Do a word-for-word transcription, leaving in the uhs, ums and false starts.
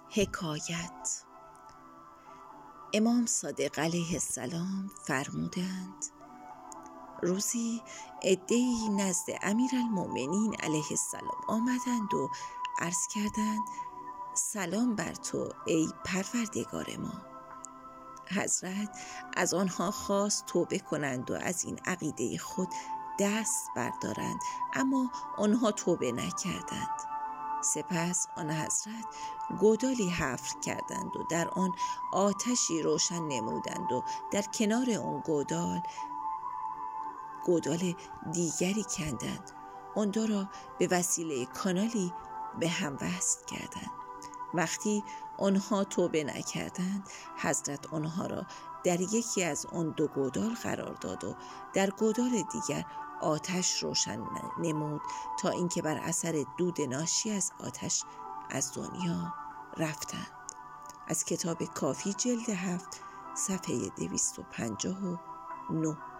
حکایت. امام صادق علیه السلام فرمودند روزی عده‌ای نزد امیرالمؤمنین علیه السلام آمدند و عرض کردند سلام بر تو ای پروردگار ما. حضرت از آنها خواست توبه کنند و از این عقیده خود دست بردارند، اما آنها توبه نکردند. سپس آن حضرت گودالی حفر کردند و در آن آتشی روشن نمودند و در کنار آن گودال گودال دیگری کندند. آن دو را به وسیله کانالی به هم وصل کردند. وقتی آنها توبه نکردند، حضرت آنها را در یکی از آن دو گودال قرار داد و در گودال دیگر آتش روشن نمود تا اینکه بر اثر دود ناشی از آتش از دنیا رفتند. از کتاب کافی جلد هفت صفحه دویست و پنجاه و نه.